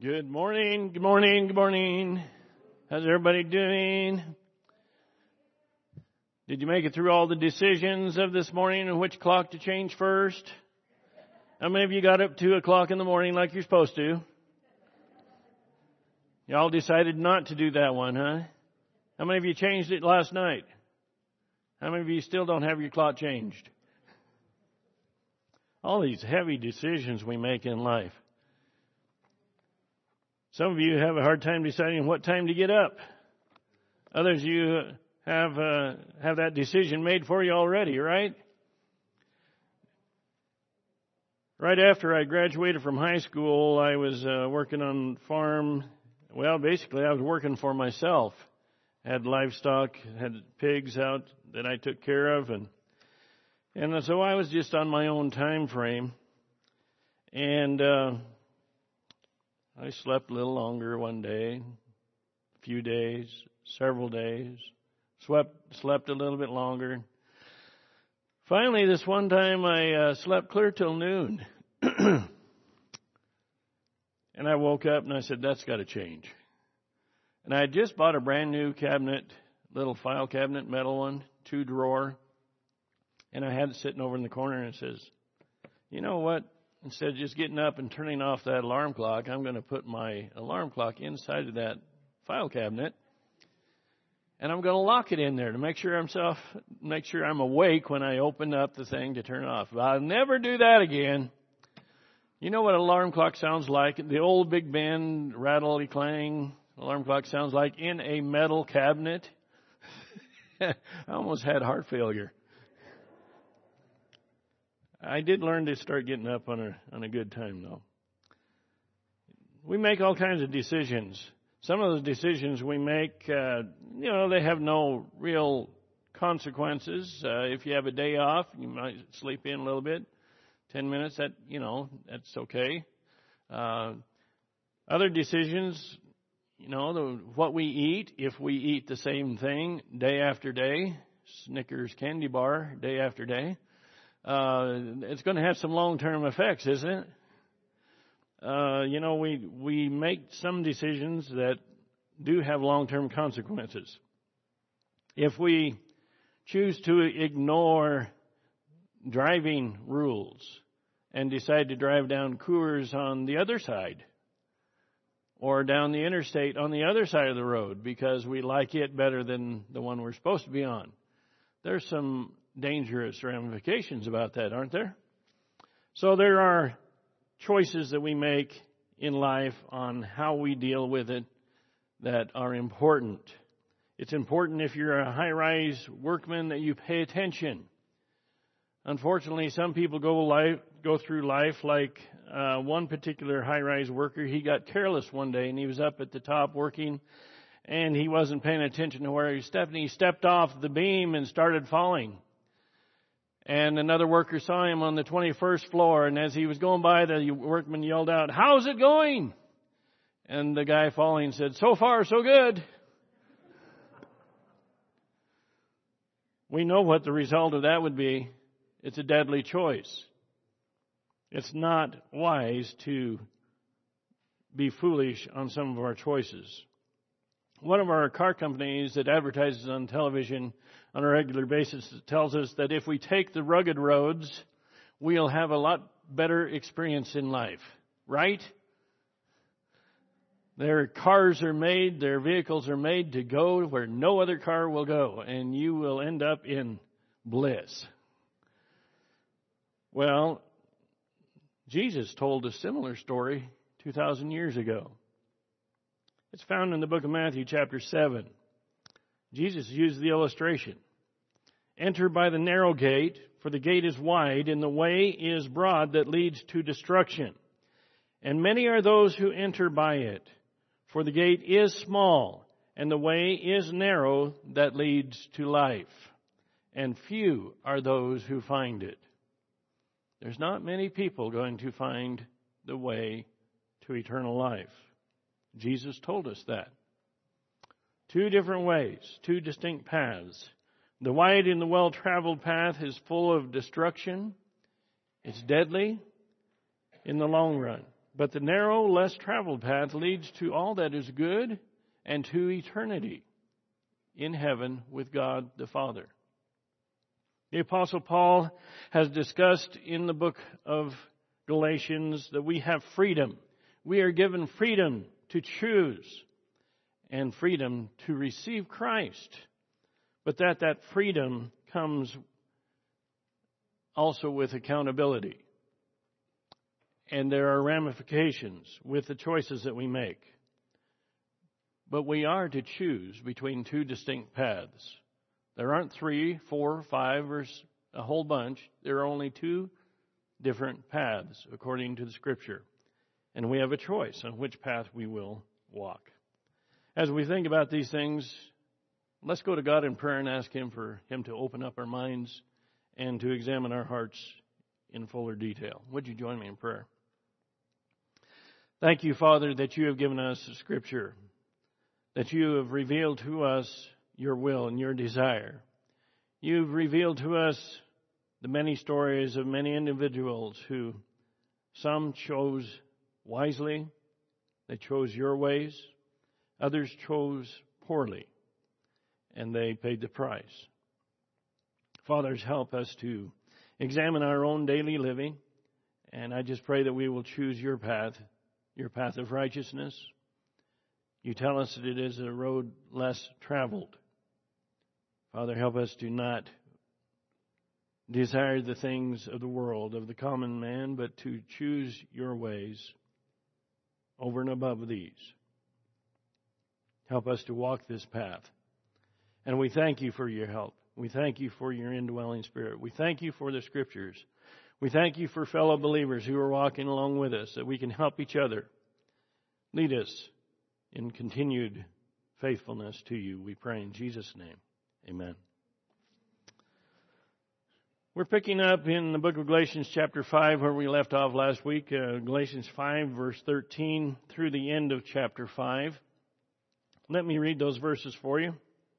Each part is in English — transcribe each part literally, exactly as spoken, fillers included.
Good morning, good morning, good morning. How's everybody doing? Did you make it through all the decisions of this morning and which clock to change first? How many of you got up two o'clock in the morning like you're supposed to? Y'all decided not to do that one, huh? How many of you changed it last night? How many of you still don't have your clock changed? All these heavy decisions we make in life. Some of you have a hard time deciding what time to get up. Others of you have uh, have that decision made for you already, right? Right after I graduated from high school, I was uh, working on farm. Well, basically, I was working for myself. Had livestock, had pigs out that I took care of, and and so I was just on my own time frame. And uh, I slept a little longer one day, a few days, several days. Slept slept a little bit longer. Finally, this one time, I uh, slept clear till noon. And I woke up and I said, that's got to change. And I had just bought a brand new cabinet, little file cabinet, metal one, two drawer. And I had it sitting over in the corner, and it says, you know what? Instead of just getting up and turning off that alarm clock, I'm going to put my alarm clock inside of that file cabinet. And I'm going to lock it in there to make sure I'm self, make sure I'm awake when I open up the thing to turn it off. But I'll never do that again. You know what an alarm clock sounds like? The old Big Ben rattle-clang alarm clock sounds like in a metal cabinet. I almost had heart failure. I did learn to start getting up on a on a good time, though. We make all kinds of decisions. Some of those decisions we make, uh, you know, they have no real consequences. Uh, if you have a day off, you might sleep in a little bit, ten minutes. That you know, that's okay. Uh, other decisions, you know, the, what we eat. If we eat the same thing day after day, Snickers candy bar day after day. Uh, it's going to have some long-term effects, isn't it? Uh, you know, we we make some decisions that do have long-term consequences. If we choose to ignore driving rules and decide to drive down Coors on the other side or down the interstate on the other side of the road because we like it better than the one we're supposed to be on, there's some dangerous ramifications about that, aren't there? So there are choices that we make in life on how we deal with it that are important. It's important if you're a high-rise workman that you pay attention. Unfortunately, some people go life, go through life like uh, one particular high-rise worker. He got careless one day, and he was up at the top working, and he wasn't paying attention to where he stepped, and he stepped off the beam and started falling. And another worker saw him on the twenty-first floor, and as he was going by, the workman yelled out, "How's it going?" And the guy falling said, "So far, so good." We know what the result of that would be. It's a deadly choice. It's not wise to be foolish on some of our choices. One of our car companies that advertises on television on a regular basis tells us that if we take the rugged roads, we'll have a lot better experience in life, right? Their cars are made, their vehicles are made to go where no other car will go, and you will end up in bliss. Well, Jesus told a similar story two thousand years ago. It's found in the book of Matthew, chapter seven. Jesus used the illustration. Enter by the narrow gate, for the gate is wide, and the way is broad that leads to destruction. And many are those who enter by it. For the gate is small, and the way is narrow that leads to life. And few are those who find it. There's not many people going to find the way to eternal life. Jesus told us that. Two different ways, two distinct paths. The wide and the well-traveled path is full of destruction. It's deadly in the long run. But the narrow, less traveled path leads to all that is good and to eternity in heaven with God the Father. The Apostle Paul has discussed in the book of Galatians that we have freedom. We are given freedom to choose and freedom to receive Christ. But that that freedom comes also with accountability. And there are ramifications with the choices that we make. But we are to choose between two distinct paths. There aren't three, four, five, or a whole bunch. There are only two different paths according to the Scripture. And we have a choice on which path we will walk. As we think about these things, let's go to God in prayer and ask Him for Him to open up our minds and to examine our hearts in fuller detail. Would you join me in prayer? Thank you, Father, that you have given us the Scripture, that you have revealed to us your will and your desire. You've revealed to us the many stories of many individuals who some chose wisely, they chose your ways, others chose poorly, and they paid the price. Fathers, help us to examine our own daily living, and I just pray that we will choose your path, your path of righteousness. You tell us that it is a road less traveled. Father, help us to not desire the things of the world, of the common man, but to choose your ways over and above these. Help us to walk this path. And we thank you for your help. We thank you for your indwelling Spirit. We thank you for the Scriptures. We thank you for fellow believers who are walking along with us, that we can help each other. Lead us in continued faithfulness to you, we pray in Jesus' name. Amen. We're picking up in the book of Galatians chapter five where we left off last week. Uh, Galatians five verse thirteen through the end of chapter five. Let me read those verses for you.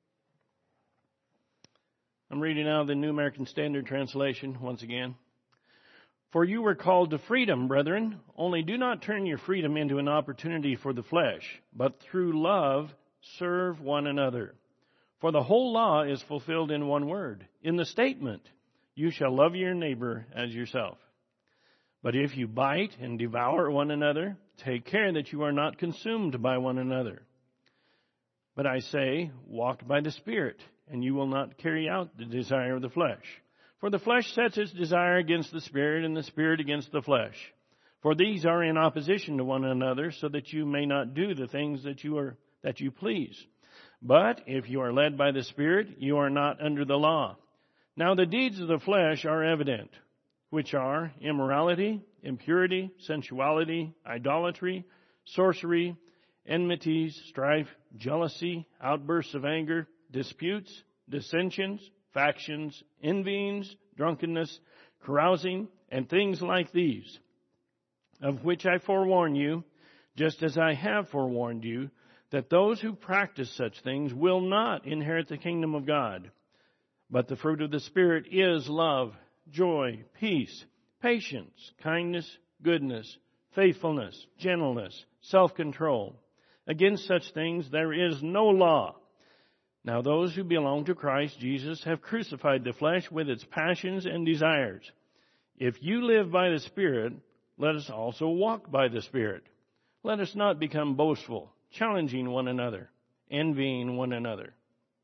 I'm reading out the New American Standard Translation once again. For you were called to freedom, brethren, only do not turn your freedom into an opportunity for the flesh, but through love serve one another. For the whole law is fulfilled in one word, in the statement, you shall love your neighbor as yourself. But if you bite and devour one another, take care that you are not consumed by one another. But I say, walk by the Spirit, and you will not carry out the desire of the flesh. For the flesh sets its desire against the Spirit, and the Spirit against the flesh. For these are in opposition to one another, so that you may not do the things that you are that you please. But if you are led by the Spirit, you are not under the law. Now the deeds of the flesh are evident, which are immorality, impurity, sensuality, idolatry, sorcery, enmities, strife, jealousy, outbursts of anger, disputes, dissensions, factions, envyings, drunkenness, carousing, and things like these, of which I forewarn you, just as I have forewarned you, that those who practice such things will not inherit the kingdom of God. But the fruit of the Spirit is love, joy, peace, patience, kindness, goodness, faithfulness, gentleness, self-control. Against such things there is no law. Now those who belong to Christ Jesus have crucified the flesh with its passions and desires. If you live by the Spirit, let us also walk by the Spirit. Let us not become boastful, challenging one another, envying one another.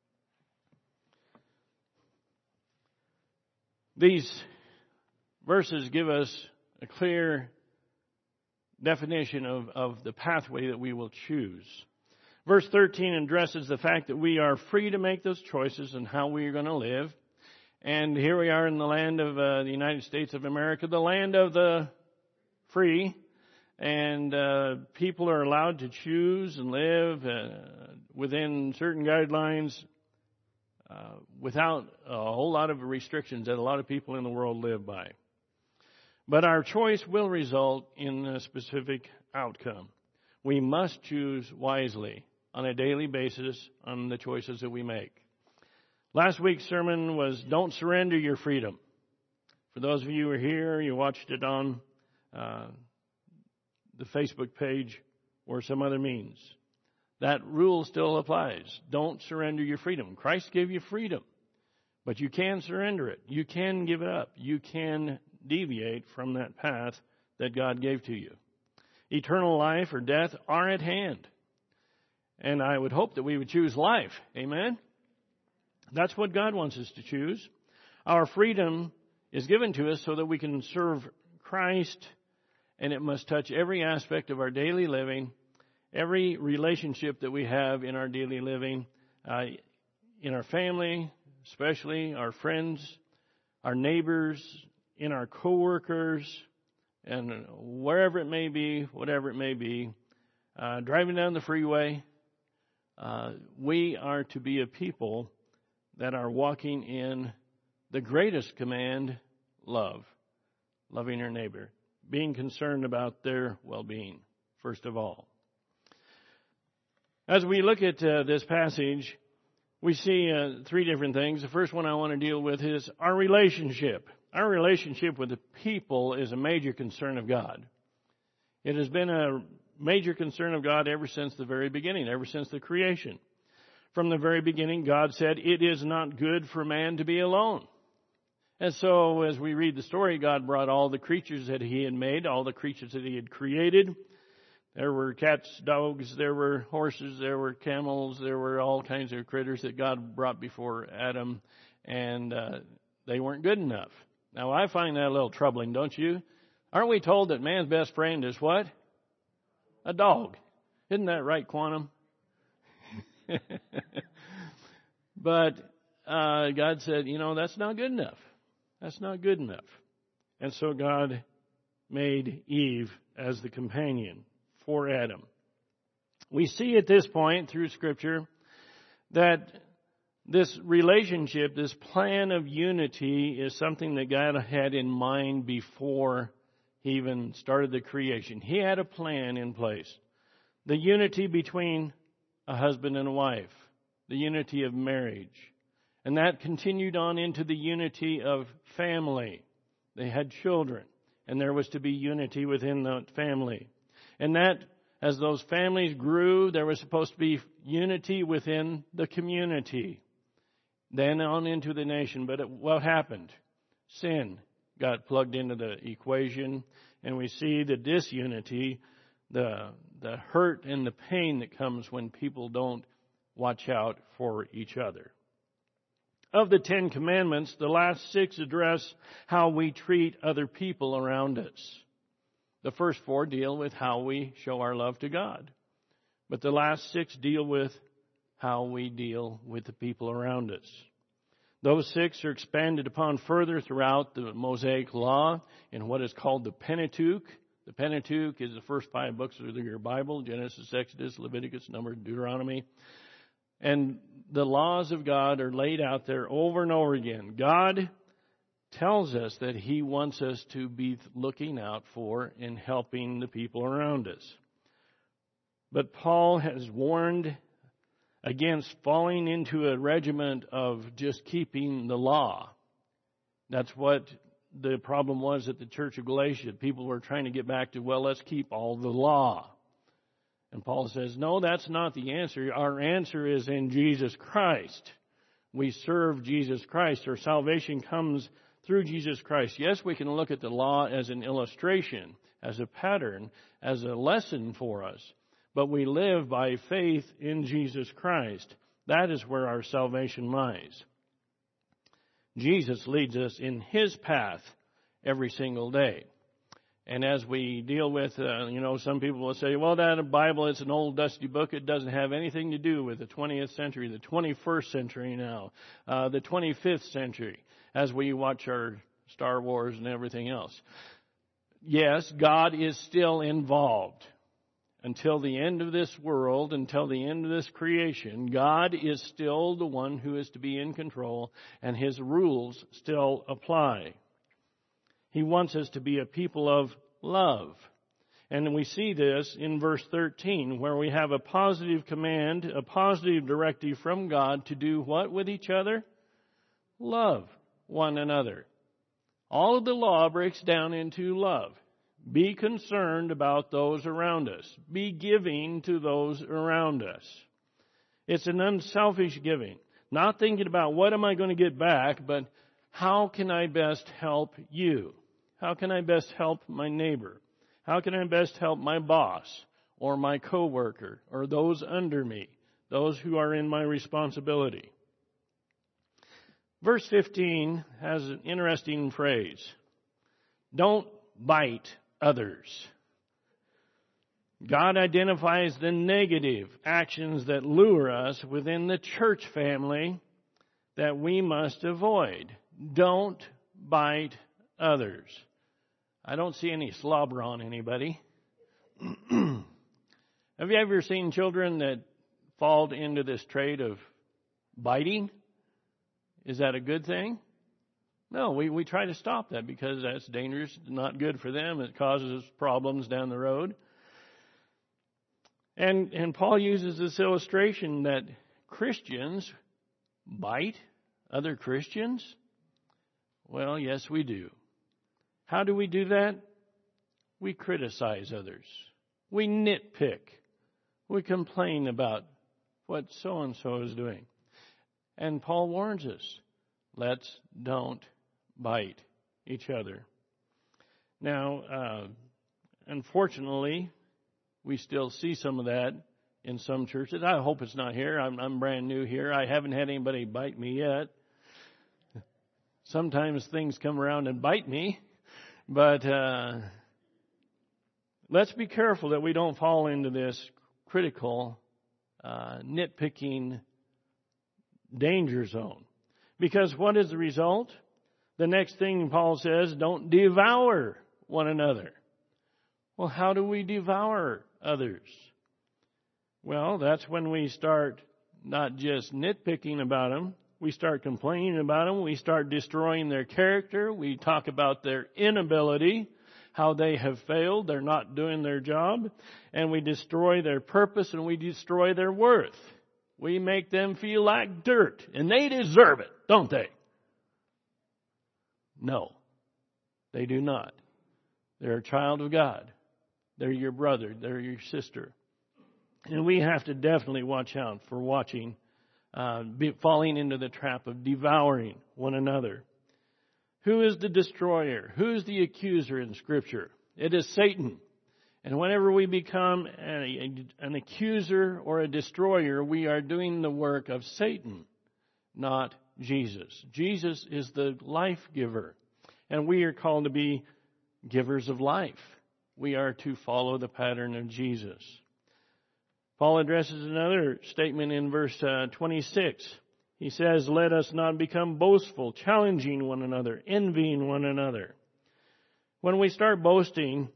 These verses give us a clear definition of, of the pathway that we will choose. Verse thirteen addresses the fact that we are free to make those choices and how we are going to live. And here we are in the land of uh, the United States of America, the land of the free. And uh, people are allowed to choose and live uh, within certain guidelines uh, without a whole lot of restrictions that a lot of people in the world live by. But our choice will result in a specific outcome. We must choose wisely on a daily basis on the choices that we make. Last week's sermon was Don't Surrender Your Freedom. For those of you who are here, you watched it on uh, the Facebook page or some other means. That rule still applies. Don't surrender your freedom. Christ gave you freedom, but you can surrender it. You can give it up. You can deviate from that path that God gave to you. Eternal life or death are at hand. And I would hope that we would choose life. Amen? That's what God wants us to choose. Our freedom is given to us so that we can serve Christ, and it must touch every aspect of our daily living, every relationship that we have in our daily living, uh, in our family, especially our friends, our neighbors, in our coworkers, and wherever it may be, whatever it may be, uh, driving down the freeway, uh, we are to be a people that are walking in the greatest command, love, loving our neighbor, being concerned about their well-being, first of all. As we look at uh, this passage, we see uh, three different things. The first one I want to deal with is our relationship. Our relationship with the people is a major concern of God. It has been a major concern of God ever since the very beginning, ever since the creation. From the very beginning, God said, it is not good for man to be alone. And so as we read the story, God brought all the creatures that he had made, all the creatures that he had created. There were cats, dogs, there were horses, there were camels, there were all kinds of critters that God brought before Adam, and uh, they weren't good enough. Now, I find that a little troubling, don't you? Aren't we told that man's best friend is what? A dog. Isn't that right, Quantum? But uh, God said, you know, that's not good enough. That's not good enough. And so God made Eve as the companion for Adam. We see at this point through Scripture that this relationship, this plan of unity is something that God had in mind before he even started the creation. He had a plan in place. The unity between a husband and a wife, the unity of marriage. And that continued on into the unity of family. They had children, and there was to be unity within the family. And that, as those families grew, there was supposed to be unity within the community. Then on into the nation. But it, what happened? Sin got plugged into the equation, and we see the disunity, the the hurt and the pain that comes when people don't watch out for each other. Of the Ten Commandments, the last six address how we treat other people around us. The first four deal with how we show our love to God. But the last six deal with how we deal with the people around us. Those six are expanded upon further throughout the Mosaic Law in what is called the Pentateuch. The Pentateuch is the first five books of your Bible, Genesis, Exodus, Leviticus, Numbers, Deuteronomy. And the laws of God are laid out there over and over again. God tells us that he wants us to be looking out for and helping the people around us. But Paul has warned against falling into a regiment of just keeping the law. That's what the problem was at the church of Galatia. People were trying to get back to, well, let's keep all the law. And Paul says, no, that's not the answer. Our answer is in Jesus Christ. We serve Jesus Christ. Our salvation comes through Jesus Christ. Yes, we can look at the law as an illustration, as a pattern, as a lesson for us. But we live by faith in Jesus Christ. That is where our salvation lies. Jesus leads us in his path every single day. And as we deal with, uh, you know, some people will say, well, that Bible, it's an old dusty book. It doesn't have anything to do with the twentieth century, the twenty-first century now, uh, the twenty-fifth century, as we watch our Star Wars and everything else. Yes, God is still involved. Until the end of this world, until the end of this creation, God is still the one who is to be in control, and his rules still apply. He wants us to be a people of love. And we see this in verse thirteen, where we have a positive command, a positive directive from God to do what with each other? Love one another. All of the law breaks down into love. Be concerned about those around us. Be giving to those around us. It's an unselfish giving. Not thinking about what am I going to get back, but how can I best help you? How can I best help my neighbor? How can I best help my boss or my coworker or those under me, those who are in my responsibility? Verse fifteen has an interesting phrase. Don't bite others. God identifies the negative actions that lure us within the church family that we must avoid. Don't bite others. I don't see any slobber on anybody. Have you ever seen children that fall into this trait of biting? Is that a good thing? No, we, we try to stop that because that's dangerous, not good for them. It causes problems down the road. And, and Paul uses this illustration that Christians bite other Christians. Well, yes, we do. How do we do that? We criticize others. We nitpick. We complain about what so-and-so is doing. And Paul warns us, let's don't bite each other. Now, uh, unfortunately, we still see some of that in some churches. I hope it's not here. I'm, I'm brand new here. I haven't had anybody bite me yet. Sometimes things come around and bite me. But uh, let's be careful that we don't fall into this critical, uh, nitpicking danger zone. Because what is the result? The next thing Paul says, don't devour one another. Well, how do we devour others? Well, that's when we start not just nitpicking about them, we start complaining about them, we start destroying their character, we talk about their inability, how they have failed, they're not doing their job, and we destroy their purpose and we destroy their worth. We make them feel like dirt, and they deserve it, don't they? No, they do not. They're a child of God. They're your brother. They're your sister. And we have to definitely watch out for watching, uh, be, falling into the trap of devouring one another. Who is the destroyer? Who is the accuser in Scripture? It is Satan. And whenever we become a, a, an accuser or a destroyer, we are doing the work of Satan, not Jesus. Jesus is the life giver. And we are called to be givers of life. We are to follow the pattern of Jesus. Paul addresses another statement in verse uh, twenty-six. He says, let us not become boastful, challenging one another, envying one another. When we start boasting,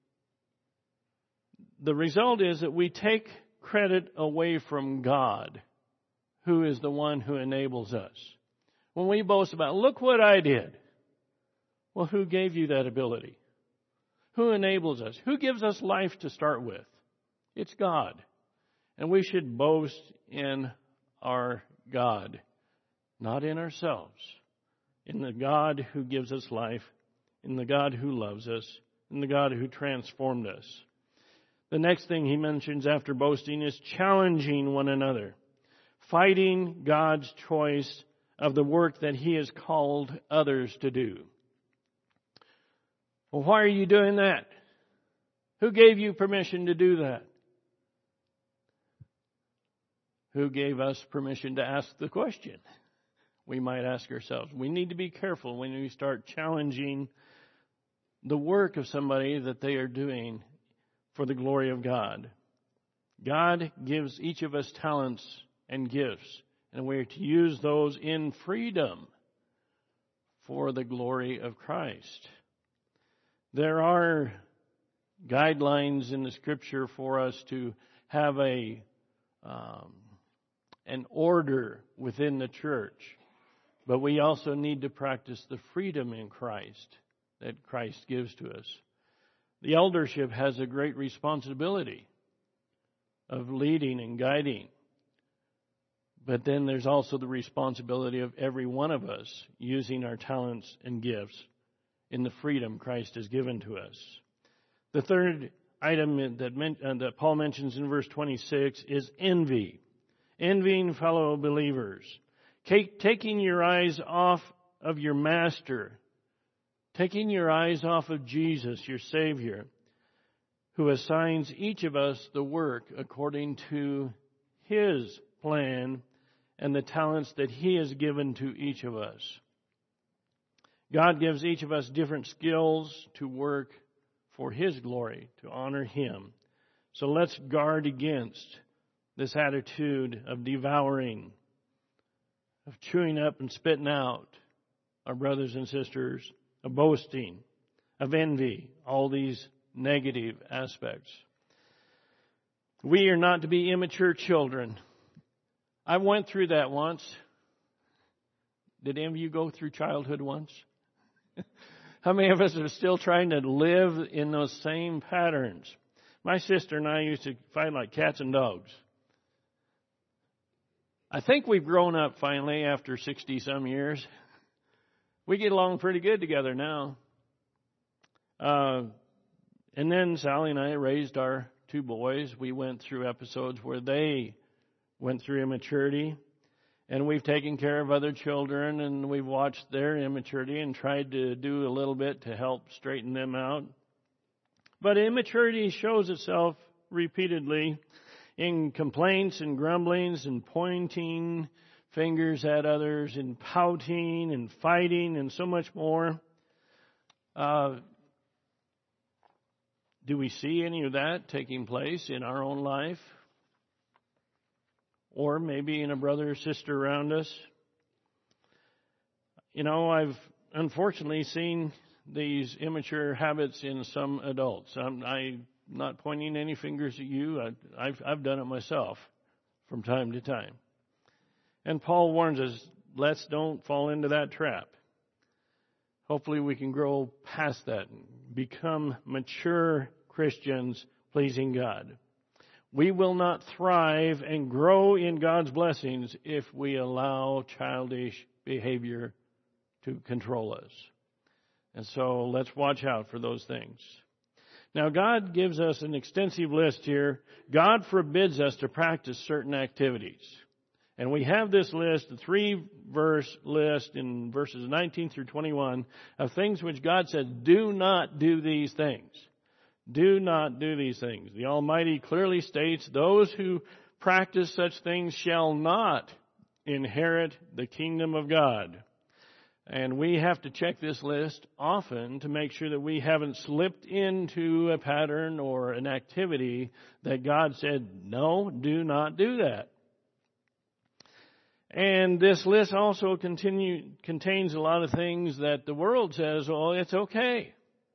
the result is that we take credit away from God, who is the one who enables us. When we boast about, look what I did. Well, who gave you that ability? Who enables us? Who gives us life to start with? It's God. And we should boast in our God, not in ourselves. In the God who gives us life, in the God who loves us, in the God who transformed us. The next thing he mentions after boasting is challenging one another, fighting God's choice of the work that He has called others to do. Well, why are you doing that? Who gave you permission to do that? Who gave us permission to ask the question? We might ask ourselves. We need to be careful when we start challenging the work of somebody that they are doing for the glory of God. God gives each of us talents and gifts, and we are to use those in freedom for the glory of Christ. There are guidelines in the Scripture for us to have a um, an order within the church, but we also need to practice the freedom in Christ that Christ gives to us. The eldership has a great responsibility of leading and guiding. But then there's also the responsibility of every one of us using our talents and gifts in the freedom Christ has given to us. The third item that, men, uh, that Paul mentions in verse twenty-six is envy. Envying fellow believers. Take, taking your eyes off of your master. Taking your eyes off of Jesus, your Savior, who assigns each of us the work according to His plan and the talents that He has given to each of us. God gives each of us different skills to work for His glory, to honor Him. So let's guard against this attitude of devouring, of chewing up and spitting out our brothers and sisters, of boasting, of envy, all these negative aspects. We are not to be immature children. I went through that once. Did any of you go through childhood once? How many of us are still trying to live in those same patterns? My sister and I used to fight like cats and dogs. I think we've grown up finally after sixty-some years. We get along pretty good together now. Uh, and then Sally and I raised our two boys. We went through episodes where they went through immaturity. And we've taken care of other children, and we've watched their immaturity and tried to do a little bit to help straighten them out. But immaturity shows itself repeatedly in complaints and grumblings and pointing fingers at others and pouting and fighting and so much more. Uh, do we see any of that taking place in our own life? Or maybe in a brother or sister around us? You know, I've unfortunately seen these immature habits in some adults. I'm, I'm not pointing any fingers at you. I, I've, I've done it myself from time to time. And Paul warns us, let's don't fall into that trap. Hopefully we can grow past that and become mature Christians pleasing God. We will not thrive and grow in God's blessings if we allow childish behavior to control us. And so let's watch out for those things. Now, God gives us an extensive list here. God forbids us to practice certain activities. And we have this list, the three-verse list in verses nineteen through twenty-one, of things which God said, do not do these things. Do not do these things. The Almighty clearly states, those who practice such things shall not inherit the kingdom of God. And we have to check this list often to make sure that we haven't slipped into a pattern or an activity that God said, no, do not do that. And this list also continue, contains a lot of things that the world says, oh, it's okay.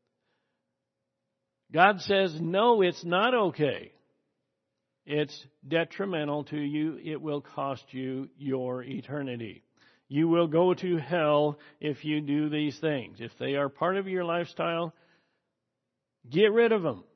God says, no, it's not okay. It's detrimental to you. It will cost you your eternity. You will go to hell if you do these things. If they are part of your lifestyle, get rid of them.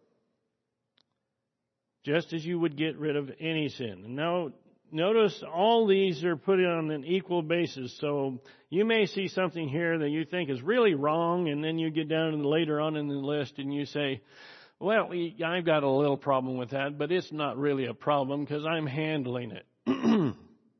Just as you would get rid of any sin. And now, notice all these are put on an equal basis. So you may see something here that you think is really wrong, and then you get down to the, later on in the list and you say, well, I've got a little problem with that, but it's not really a problem because I'm handling it.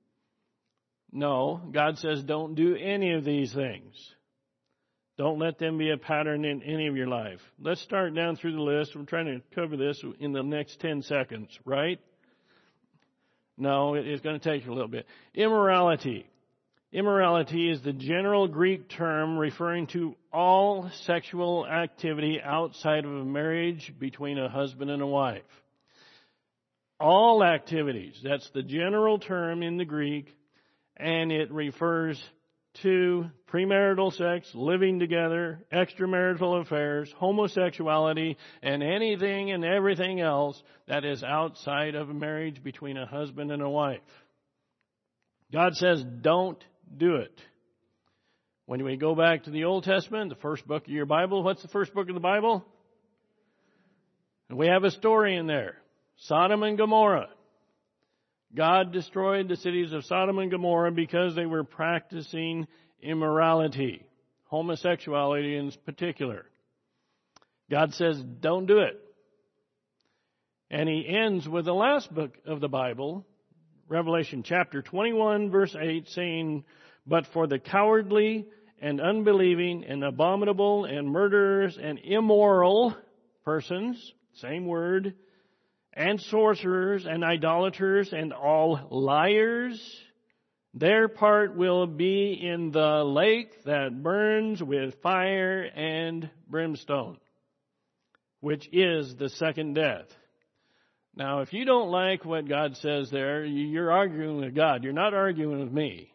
No, God says don't do any of these things. Don't let them be a pattern in any of your life. Let's start down through the list. We're trying to cover this in the next ten seconds, right? No, it's going to take a little bit. Immorality. Immorality is the general Greek term referring to all sexual activity outside of a marriage between a husband and a wife. All activities. That's the general term in the Greek, and it refers to premarital sex, living together, extramarital affairs, homosexuality, and anything and everything else that is outside of a marriage between a husband and a wife. God says, don't do it. When we go back to the Old Testament, the first book of your Bible, what's the first book of the Bible? And we have a story in there. Sodom and Gomorrah. God destroyed the cities of Sodom and Gomorrah because they were practicing immorality, homosexuality in particular. God says, don't do it. And he ends with the last book of the Bible, Revelation chapter twenty-one, verse eight, saying, but for the cowardly and unbelieving and abominable and murderers and immoral persons, same word, and sorcerers and idolaters and all liars, their part will be in the lake that burns with fire and brimstone, which is the second death. Now, if you don't like what God says there, you're arguing with God. You're not arguing with me.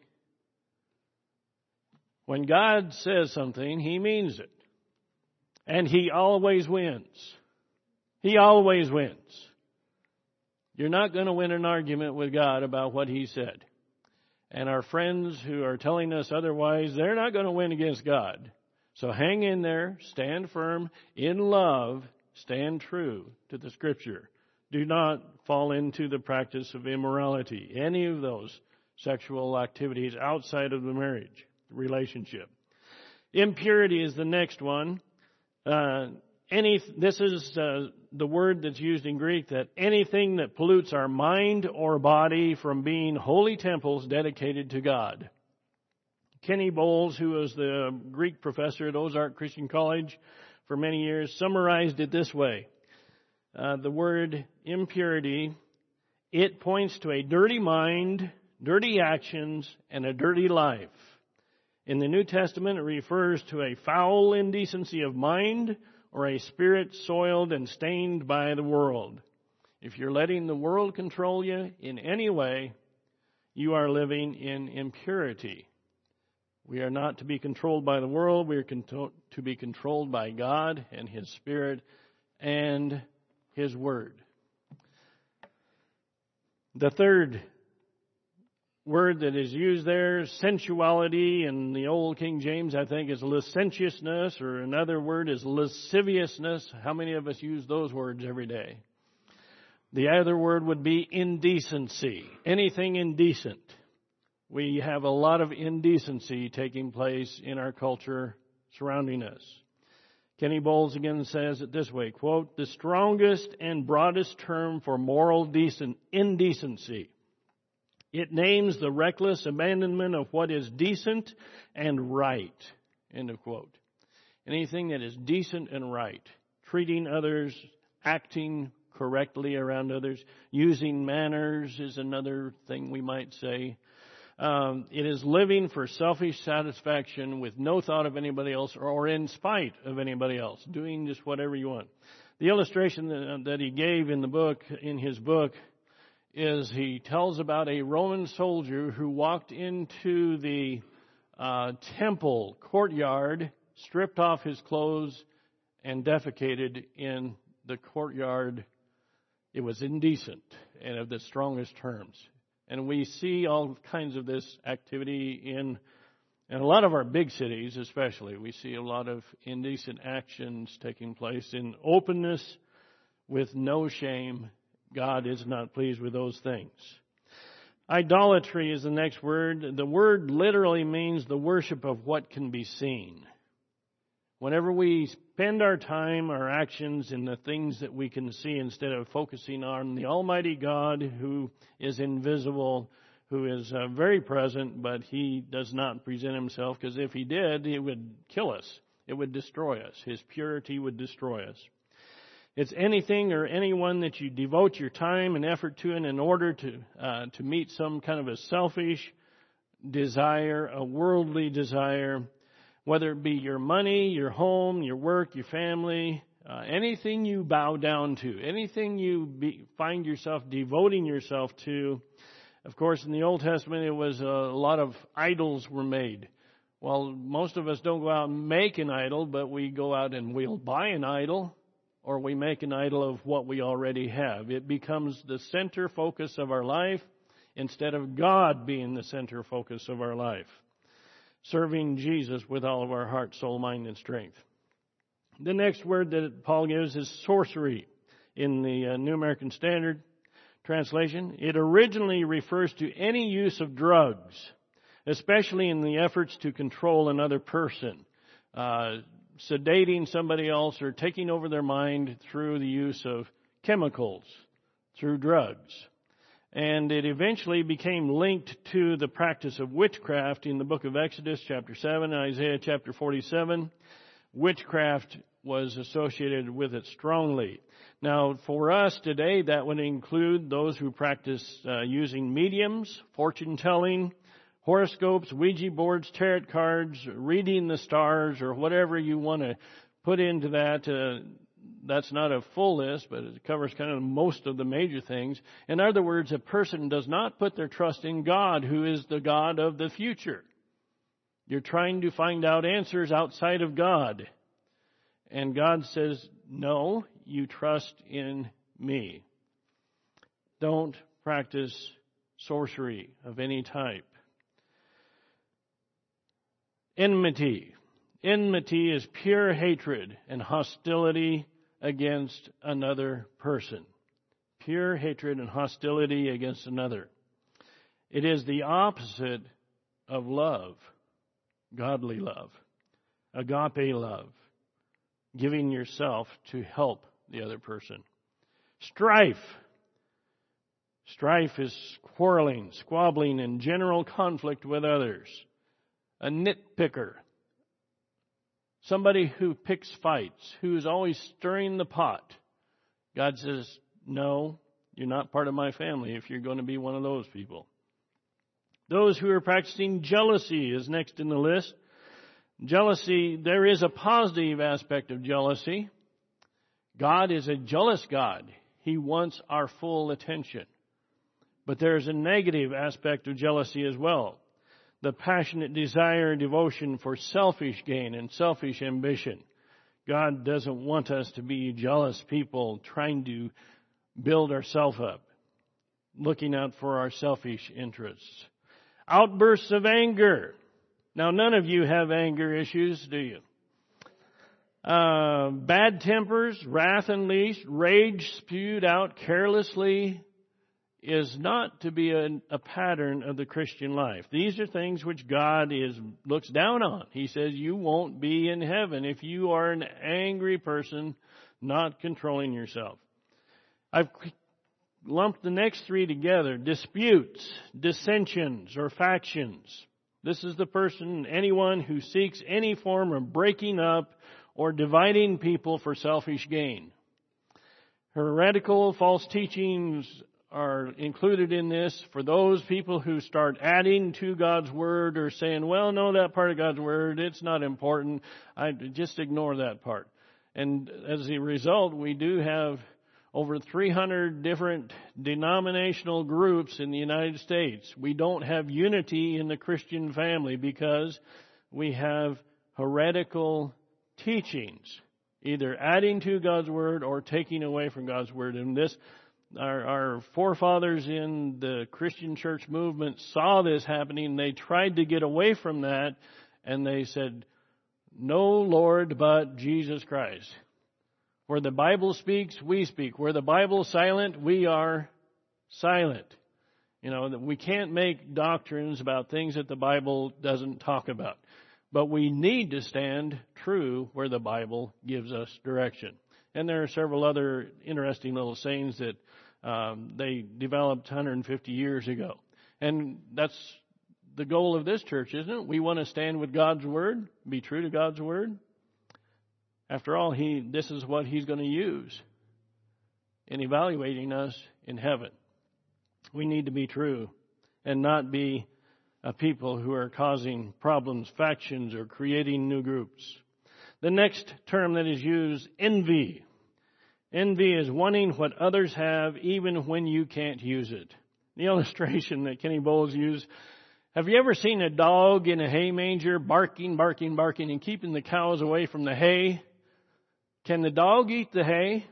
When God says something, He means it. And He always wins. He always wins. You're not going to win an argument with God about what He said. And our friends who are telling us otherwise, they're not going to win against God. So hang in there, stand firm, in love, stand true to the Scripture. Do not fall into the practice of immorality, any of those sexual activities outside of the marriage relationship. Impurity is the next one. Uh, any, this is uh, the word that's used in Greek, that anything that pollutes our mind or body from being holy temples dedicated to God. Kenny Bowles, who was the Greek professor at Ozark Christian College for many years, summarized it this way. Uh, the word impurity, it points to a dirty mind, dirty actions, and a dirty life. In the New Testament, it refers to a foul indecency of mind or a spirit soiled and stained by the world. If you're letting the world control you in any way, you are living in impurity. We are not to be controlled by the world. We are con- to be controlled by God and His Spirit and His Word. The third word that is used there, sensuality, in the Old King James, I think, is licentiousness, or another word is lasciviousness. How many of us use those words every day? The other word would be indecency, anything indecent. We have a lot of indecency taking place in our culture surrounding us. Kenny Bowles again says it this way, quote, the strongest and broadest term for moral decent indecency. It names the reckless abandonment of what is decent and right, end of quote. Anything that is decent and right, treating others, acting correctly around others, using manners is another thing we might say. Um, it is living for selfish satisfaction with no thought of anybody else or in spite of anybody else, doing just whatever you want. The illustration that, that he gave in the book, in his book, is he tells about a Roman soldier who walked into the uh, temple courtyard, stripped off his clothes, and defecated in the courtyard. It was indecent and of the strongest terms. And we see all kinds of this activity in, in a lot of our big cities especially. We see a lot of indecent actions taking place in openness with no shame. God is not pleased with those things. Idolatry is the next word. The word literally means the worship of what can be seen. Whenever we spend our time, our actions in the things that we can see instead of focusing on the Almighty God who is invisible, who is uh, very present, but He does not present Himself, because if He did, He would kill us. It would destroy us. His purity would destroy us. It's anything or anyone that you devote your time and effort to in, in order to uh, to meet some kind of a selfish desire, a worldly desire, whether it be your money, your home, your work, your family, uh, anything you bow down to, anything you be, find yourself devoting yourself to. Of course, in the Old Testament, it was uh, a lot of idols were made. Well, most of us don't go out and make an idol, but we go out and we'll buy an idol, or we make an idol of what we already have. It becomes the center focus of our life instead of God being the center focus of our life. Serving Jesus with all of our heart, soul, mind, and strength. The next word that Paul gives is sorcery in the uh, New American Standard Translation. It originally refers to any use of drugs, especially in the efforts to control another person. Uh, sedating somebody else or taking over their mind through the use of chemicals, through drugs. And it eventually became linked to the practice of witchcraft in the book of Exodus chapter seven and Isaiah chapter forty-seven. Witchcraft was associated with it strongly. Now, for us today, that would include those who practice uh, using mediums, fortune telling, horoscopes, Ouija boards, tarot cards, reading the stars, or whatever you want to put into that. Uh, that's not a full list, but it covers kind of most of the major things. In other words, a person does not put their trust in God, who is the God of the future. You're trying to find out answers outside of God. And God says, no, you trust in me. Don't practice sorcery of any type. Enmity. Enmity is pure hatred and hostility against another person. Pure hatred and hostility against another. It is the opposite of love, godly love, agape love, giving yourself to help the other person. Strife. Strife is quarreling, squabbling, and general conflict with others. A nitpicker. Somebody who picks fights, who is always stirring the pot. God says, no, you're not part of my family if you're going to be one of those people. Those who are practicing jealousy is next in the list. Jealousy, there is a positive aspect of jealousy. God is a jealous God. He wants our full attention. But there's a negative aspect of jealousy as well. The passionate desire and devotion for selfish gain and selfish ambition. God doesn't want us to be jealous people trying to build ourselves up, looking out for our selfish interests. Outbursts of anger. Now, none of you have anger issues, do you? Uh, bad tempers, wrath unleashed, rage spewed out carelessly is not to be a, a pattern of the Christian life. These are things which God is looks down on. He says you won't be in heaven if you are an angry person not controlling yourself. I've lumped the next three together. Disputes, dissensions, or factions. This is the person, anyone who seeks any form of breaking up or dividing people for selfish gain. Heretical, false teachings are included in this for those people who start adding to God's Word or saying, well, no, that part of God's Word, it's not important. I just ignore that part. And as a result, we do have over three hundred different denominational groups in the United States. We don't have unity in the Christian family because we have heretical teachings, either adding to God's Word or taking away from God's Word. And this, our, our forefathers in the Christian church movement saw this happening. They tried to get away from that, and they said, no Lord but Jesus Christ. Where the Bible speaks, we speak. Where the Bible is silent, we are silent. You know, we can't make doctrines about things that the Bible doesn't talk about. But we need to stand true where the Bible gives us direction. And there are several other interesting little sayings that um, they developed one hundred fifty years ago. And that's the goal of this church, isn't it? We want to stand with God's Word, be true to God's Word. After all, he this is what He's going to use in evaluating us in heaven. We need to be true and not be a people who are causing problems, factions, or creating new groups. The next term that is used, envy. Envy is wanting what others have even when you can't use it. The illustration that Kenny Bowles used, have you ever seen a dog in a hay manger barking, barking, barking, and keeping the cows away from the hay? Can the dog eat the hay?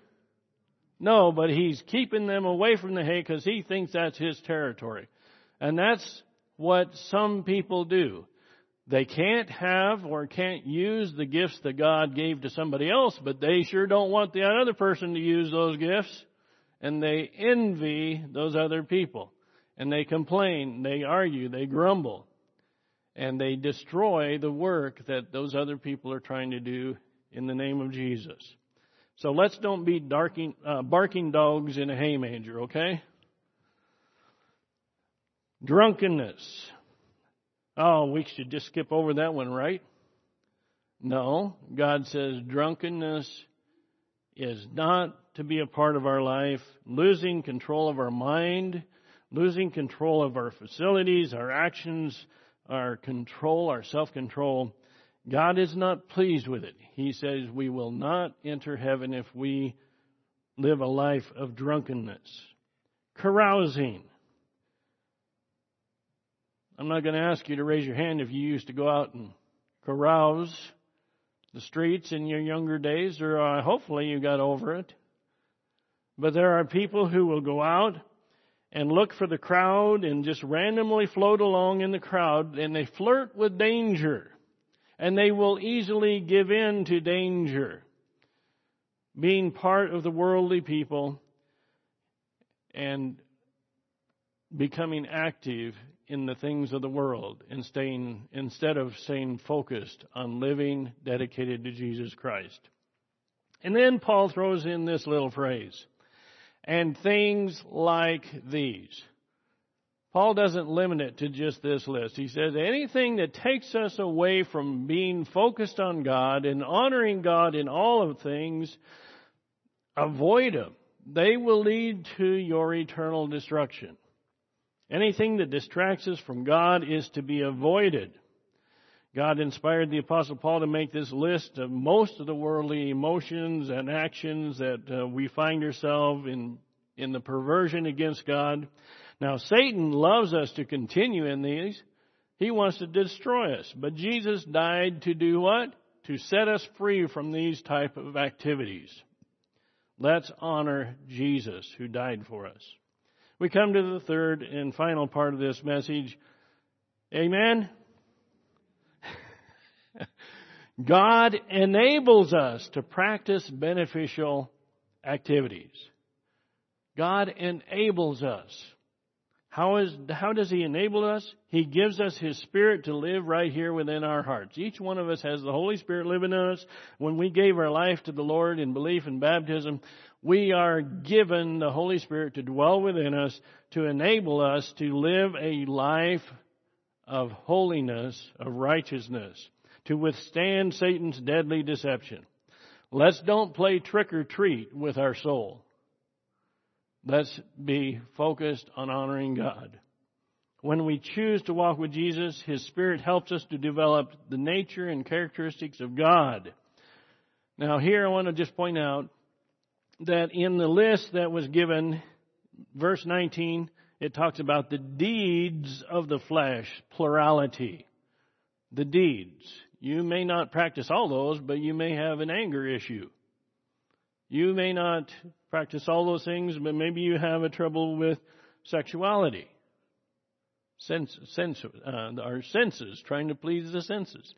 No, but he's keeping them away from the hay because he thinks that's his territory. And that's what some people do. They can't have or can't use the gifts that God gave to somebody else, but they sure don't want the other person to use those gifts. And they envy those other people. And they complain, they argue, they grumble. And they destroy the work that those other people are trying to do in the name of Jesus. So let's don't be darking, uh, barking dogs in a hay manger, okay? Drunkenness. Oh, we should just skip over that one, right? No. God says drunkenness is not to be a part of our life. Losing control of our mind, losing control of our facilities, our actions, our control, our self-control. God is not pleased with it. He says we will not enter heaven if we live a life of drunkenness. Carousing. I'm not going to ask you to raise your hand if you used to go out and carouse the streets in your younger days, or uh, hopefully you got over it. But there are people who will go out and look for the crowd and just randomly float along in the crowd, and they flirt with danger. And they will easily give in to danger, being part of the worldly people and becoming active in the things of the world and staying, instead of staying focused on living dedicated to Jesus Christ. And then Paul throws in this little phrase, and things like these. Paul doesn't limit it to just this list. He says anything that takes us away from being focused on God and honoring God in all of things, avoid them. They will lead to your eternal destruction. Anything that distracts us from God is to be avoided. God inspired the Apostle Paul to make this list of most of the worldly emotions and actions that uh, we find ourselves in, in the perversion against God. Now, Satan loves us to continue in these. He wants to destroy us. But Jesus died to do what? To set us free from these type of activities. Let's honor Jesus who died for us. We come to the third and final part of this message. Amen? God enables us to practice beneficial activities. God enables us. How is, how does He enable us? He gives us His Spirit to live right here within our hearts. Each one of us has the Holy Spirit living in us. When we gave our life to the Lord in belief and baptism, we are given the Holy Spirit to dwell within us to enable us to live a life of holiness, of righteousness, to withstand Satan's deadly deception. Let's don't play trick or treat with our soul. Let's be focused on honoring God. When we choose to walk with Jesus, His Spirit helps us to develop the nature and characteristics of God. Now here I want to just point out that in the list that was given, verse nineteen, it talks about the deeds of the flesh, plurality. The deeds. You may not practice all those, but you may have an anger issue. You may not practice all those things, but maybe you have a trouble with sexuality. Sense, sense, uh, our senses, trying to please the senses.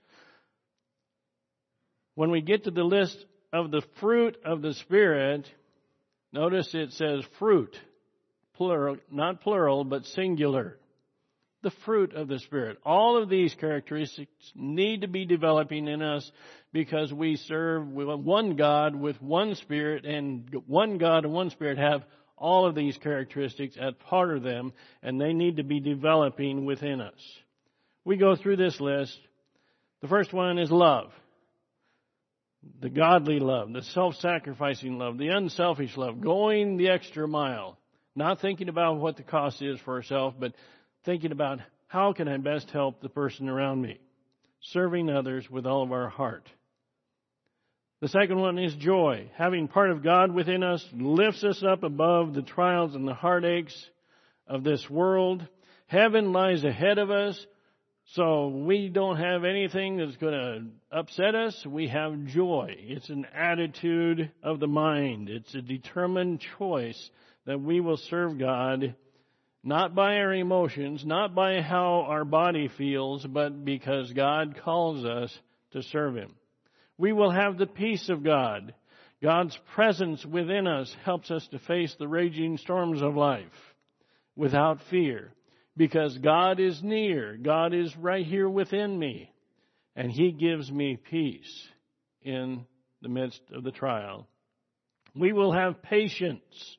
When we get to the list of the fruit of the Spirit, notice it says fruit, plural, not plural, but singular. The fruit of the Spirit. All of these characteristics need to be developing in us because we serve one God with one Spirit, and one God and one Spirit have all of these characteristics as part of them, and they need to be developing within us. We go through this list. The first one is love. The godly love, the self-sacrificing love, the unselfish love, going the extra mile. Not thinking about what the cost is for ourselves, but thinking about how can I best help the person around me. Serving others with all of our heart. The second one is joy. Having part of God within us lifts us up above the trials and the heartaches of this world. Heaven lies ahead of us, so we don't have anything that's going to upset us. We have joy. It's an attitude of the mind. It's a determined choice that we will serve God, not by our emotions, not by how our body feels, but because God calls us to serve Him. We will have the peace of God. God's presence within us helps us to face the raging storms of life without fear, because God is near. God is right here within me, and He gives me peace in the midst of the trial. We will have patience,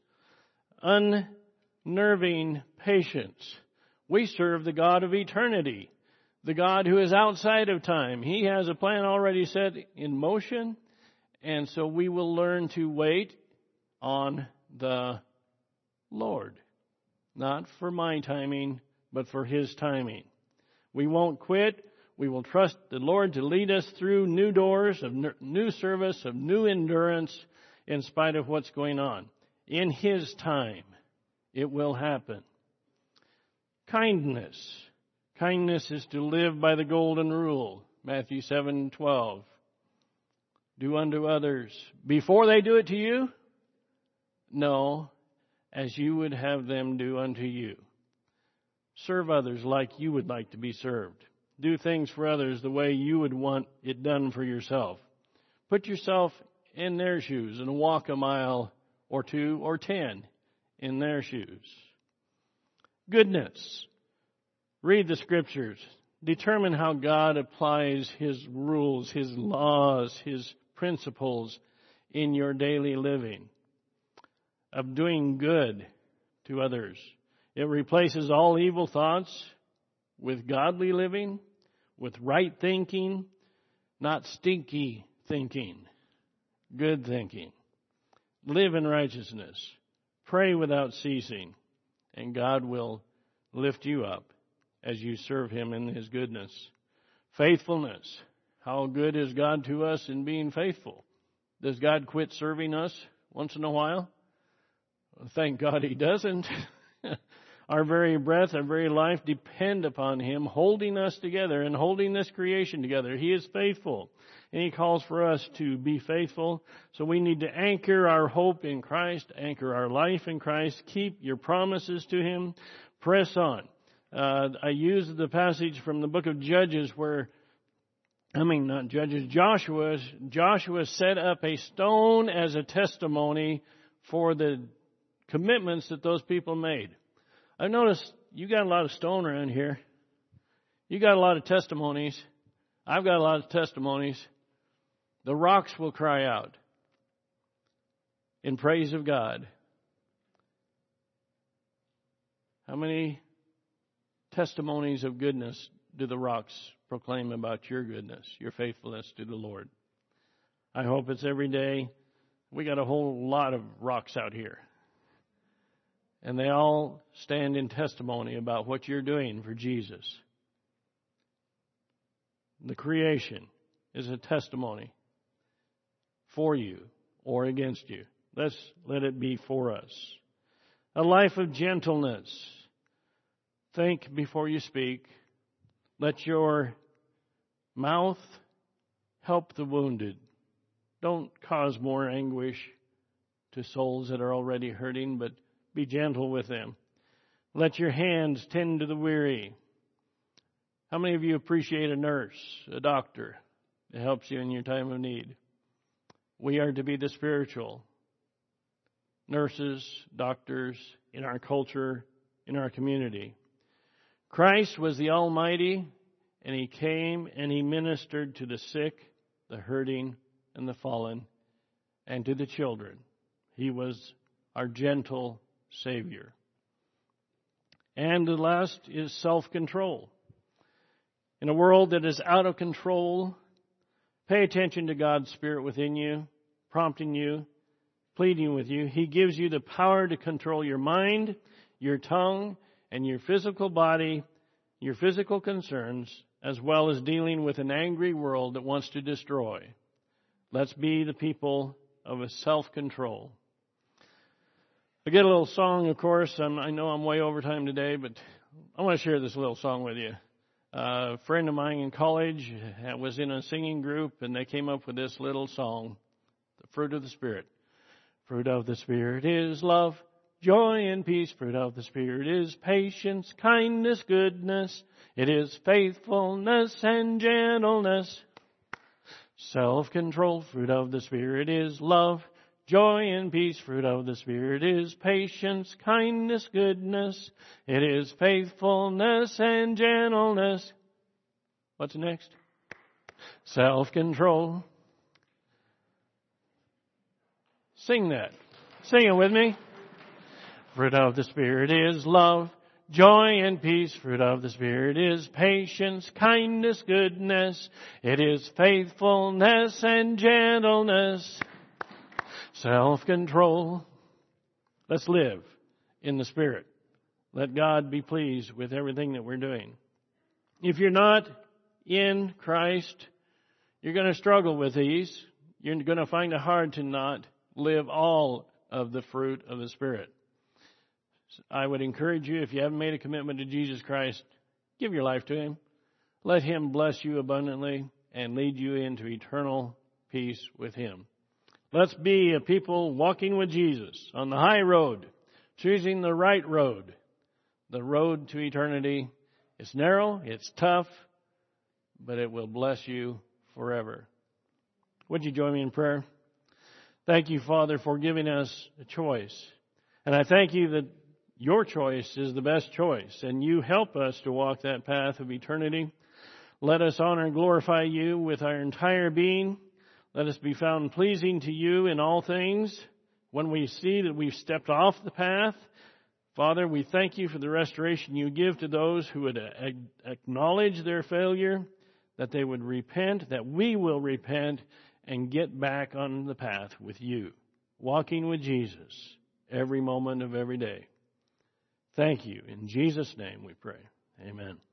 unnerving patience. We serve the God of eternity, the God who is outside of time. He has a plan already set in motion, and so we will learn to wait on the Lord. Not for my timing, but for His timing. We won't quit. We will trust the Lord to lead us through new doors of new service, of new endurance, in spite of what's going on. In His time, it will happen. Kindness. Kindness is to live by the golden rule. Matthew seven twelve. Do unto others before they do it to you? No, as you would have them do unto you. Serve others like you would like to be served. Do things for others the way you would want it done for yourself. Put yourself in their shoes and walk a mile or two or ten in their shoes. Goodness. Read the Scriptures. Determine how God applies His rules, His laws, His principles in your daily living. Of doing good to others. It replaces all evil thoughts with godly living, with right thinking, not stinky thinking, good thinking. Live in righteousness. Pray without ceasing, and God will lift you up as you serve Him in His goodness. Faithfulness. How good is God to us in being faithful? Does God quit serving us once in a while? Thank God He doesn't. Our very breath, our very life depend upon Him holding us together and holding this creation together. He is faithful, and He calls for us to be faithful. So we need to anchor our hope in Christ, anchor our life in Christ, keep your promises to Him, press on. Uh, I used the passage from the book of Judges where, I mean not Judges, Joshua, Joshua set up a stone as a testimony for the commitments that those people made. I've noticed you got a lot of stone around here. You got a lot of testimonies. I've got a lot of testimonies. The rocks will cry out in praise of God. How many testimonies of goodness do the rocks proclaim about your goodness, your faithfulness to the Lord? I hope it's every day. We got a whole lot of rocks out here. And they all stand in testimony about what you're doing for Jesus. The creation is a testimony for you or against you. Let's let it be for us. A life of gentleness. Think before you speak. Let your mouth help the wounded. Don't cause more anguish to souls that are already hurting, but be gentle with them. Let your hands tend to the weary. How many of you appreciate a nurse, a doctor that helps you in your time of need? We are to be the spiritual nurses, doctors in our culture, in our community. Christ was the Almighty, and He came and He ministered to the sick, the hurting, and the fallen, and to the children. He was our gentle Savior. And the last is self-control. In a world that is out of control, pay attention to God's Spirit within you, prompting you, pleading with you. He gives you the power to control your mind, your tongue, and your physical body, your physical concerns, as well as dealing with an angry world that wants to destroy. Let's be the people of a self-control. I get a little song, of course. I'm, I know I'm way over time today, but I want to share this little song with you. Uh, a friend of mine in college was in a singing group, and they came up with this little song, The Fruit of the Spirit. Fruit of the Spirit is love, joy and peace. Fruit of the Spirit is patience, kindness, goodness. It is faithfulness and gentleness. Self-control. Fruit of the Spirit is love, joy and peace. Fruit of the Spirit is patience, kindness, goodness. It is faithfulness and gentleness. What's next? Self-control. Sing that. Sing it with me. Fruit of the Spirit is love, joy and peace. Fruit of the Spirit is patience, kindness, goodness. It is faithfulness and gentleness, self-control. Let's live in the Spirit. Let God be pleased with everything that we're doing. If you're not in Christ, you're going to struggle with these. You're going to find it hard to not live all of the fruit of the Spirit. I would encourage you, if you haven't made a commitment to Jesus Christ, give your life to Him. Let Him bless you abundantly and lead you into eternal peace with Him. Let's be a people walking with Jesus on the high road, choosing the right road. The road to eternity is narrow, it's tough, but it will bless you forever. Would you join me in prayer? Thank you, Father, for giving us a choice. And I thank you that your choice is the best choice, and you help us to walk that path of eternity. Let us honor and glorify you with our entire being. Let us be found pleasing to you in all things. When we see that we've stepped off the path, Father, we thank you for the restoration you give to those who would acknowledge their failure, that they would repent, that we will repent and get back on the path with you, walking with Jesus every moment of every day. Thank you. In Jesus' name we pray. Amen.